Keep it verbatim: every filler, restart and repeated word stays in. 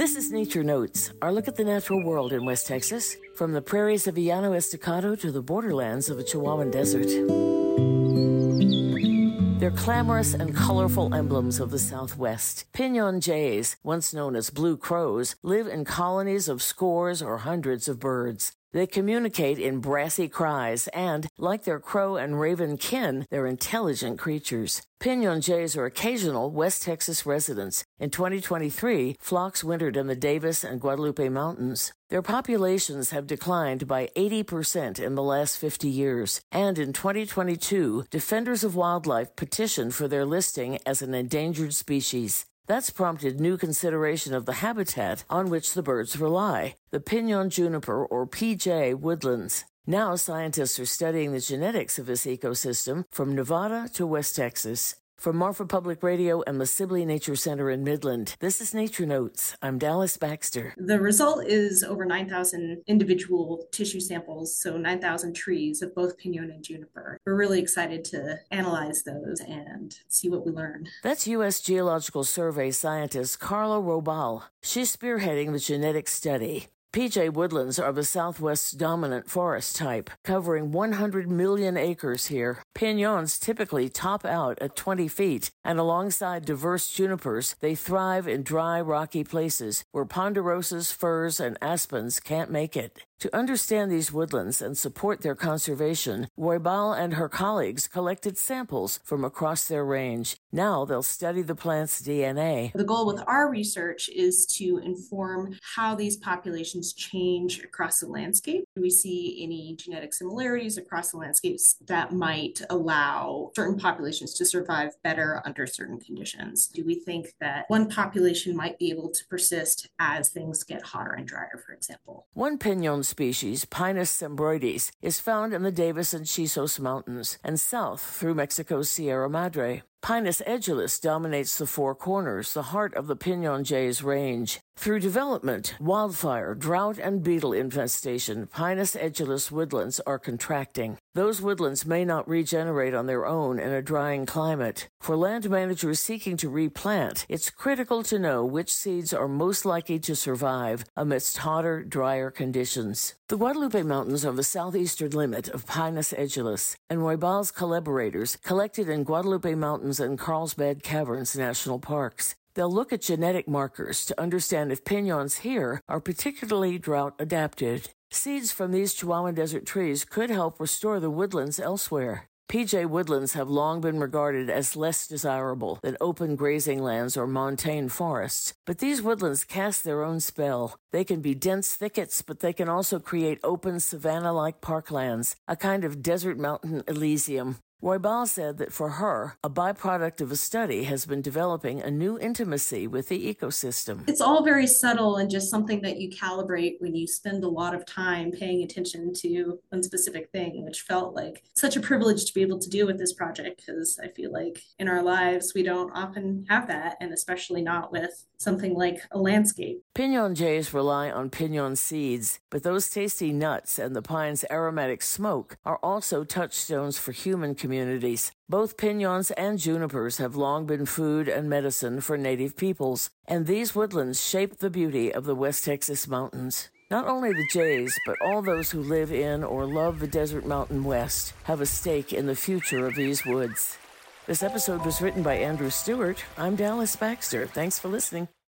This is Nature Notes, our look at the natural world in West Texas, from the prairies of Llano Estacado to the borderlands of the Chihuahuan Desert. They're clamorous and colorful emblems of the Southwest. Piñon jays, once known as blue crows, live in colonies of scores or hundreds of birds. They communicate in brassy cries and, like their crow and raven kin, they're intelligent creatures. Piñon jays are occasional West Texas residents. In twenty twenty-three, flocks wintered in the Davis and Guadalupe Mountains. Their populations have declined by eighty percent in the last fifty years, and in twenty twenty-two, Defenders of Wildlife petitioned for their listing as an endangered species. That's prompted new consideration of the habitat on which the birds rely, the Piñon juniper, or P J, woodlands. Now scientists are studying the genetics of this ecosystem from Nevada to West Texas. From Marfa Public Radio and the Sibley Nature Center in Midland, this is Nature Notes. I'm Dallas Baxter. The result is over nine thousand individual tissue samples, so nine thousand trees of both piñon and juniper. We're really excited to analyze those and see what we learn. That's U S Geological Survey scientist Carla Robal. She's spearheading the genetic study. P J woodlands are the Southwest's dominant forest type, covering one hundred million acres here. Piñons typically top out at twenty feet, and alongside diverse junipers, they thrive in dry, rocky places where ponderosas, firs, and aspens can't make it. To understand these woodlands and support their conservation, Roybal and her colleagues collected samples from across their range. Now they'll study the plant's D N A. The goal with our research is to inform how these populations change across the landscape. Do we see any genetic similarities across the landscapes that might allow certain populations to survive better under certain conditions? Do we think that one population might be able to persist as things get hotter and drier, for example? One piñon species, Pinus sembroides, is found in the Davis and Chisos Mountains and south through Mexico's Sierra Madre. Pinus edulis dominates the Four Corners, the heart of the piñon jay's range. Through development, wildfire, drought, and beetle infestation, Pinus edulis woodlands are contracting. Those woodlands may not regenerate on their own in a drying climate. For land managers seeking to replant, it's critical to know which seeds are most likely to survive amidst hotter, drier conditions. The Guadalupe Mountains are the southeastern limit of Pinus edulis, and Roybal's collaborators collected in Guadalupe Mountains and Carlsbad Caverns National Parks. They'll look at genetic markers to understand if piñons here are particularly drought-adapted. Seeds from these Chihuahuan Desert trees could help restore the woodlands elsewhere. P J woodlands have long been regarded as less desirable than open grazing lands or montane forests, but these woodlands cast their own spell. They can be dense thickets, but they can also create open savanna-like parklands, a kind of desert mountain elysium. Roybal said that for her, a byproduct of a study has been developing a new intimacy with the ecosystem. It's all very subtle and just something that you calibrate when you spend a lot of time paying attention to one specific thing, which felt like such a privilege to be able to do with this project, because I feel like in our lives we don't often have that, and especially not with something like a landscape. Piñon jays rely on piñon seeds, but those tasty nuts and the pine's aromatic smoke are also touchstones for human communities. Both piñons and junipers have long been food and medicine for native peoples, and these woodlands shape the beauty of the West Texas mountains. Not only the jays, but all those who live in or love the desert mountain west have a stake in the future of these woods. This episode was written by Andrew Stewart. I'm Dallas Baxter. Thanks for listening.